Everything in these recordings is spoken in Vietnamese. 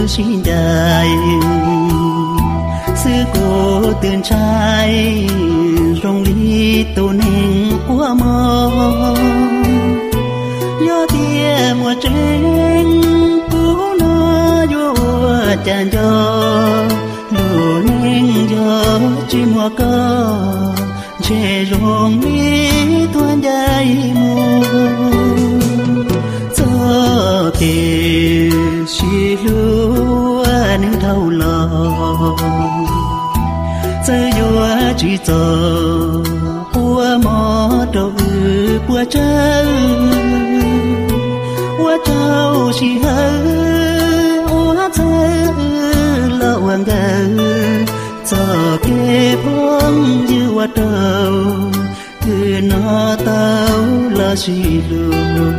xin đời xưa cô từng trai rong lý tu ninh của mơ gió tia mùa trên cú nó vô tràn gió lù ninh gió chỉ mùa cơ che rong lý tuôn dài mùa gió kề chỉ lúa nương thâu lò giờ vua chỉ giờ qua mò đầu qua trâu chỉ hơ qua thơ lỡ hoàng gờ giờ kê phong như qua trâu cứ nó tao là chỉ luôn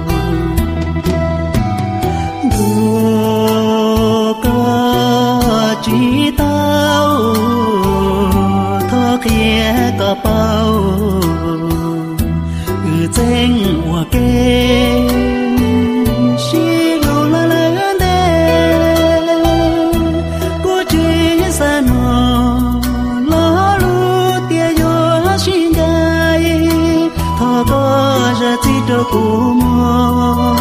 có chỉ tao thọ kia có bao danh hoa kê xí lù la lớn đê cô chỉ xa nọ lo lu tia gió xin dài thọ có ra chỉ cho cô mò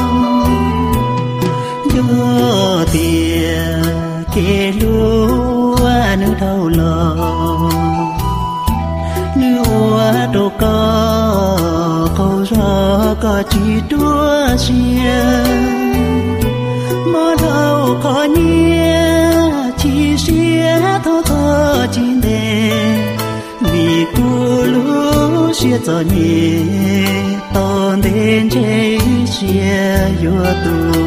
gió tia kê lúa nước thâu lò nước đồ câu gió có chỉ đua xia mơ đâu có nhia chỉ xia thô thô chín đề vì cô lú xia cho nhẹ tôn đến chế xia vô tu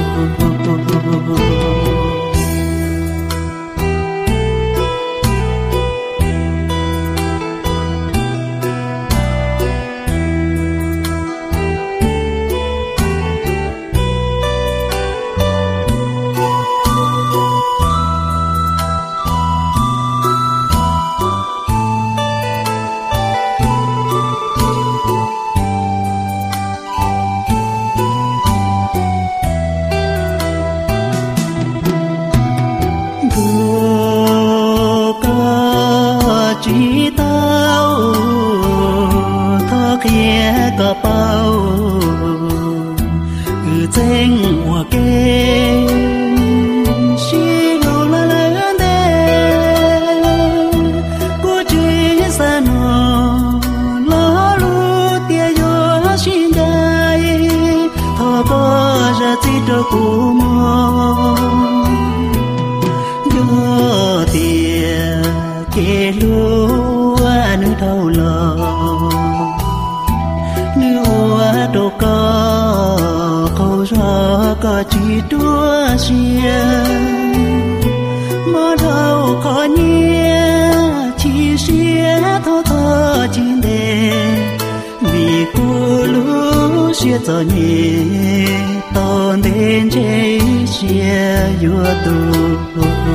chỉ tao thọ kia có bao danh hoa kê xí lù la lớn đê cô chỉ xa nọ lo lu tia gió xin dài thọ có ra chỉ cho cô mò gió tia kê lúa nước thâu lò nước đồ câu gió có chỉ đua xia mơ đâu có nhia chỉ xia thô thô chín đề vì cô lú xia cho nhẹ tôn đến chế xia vô tu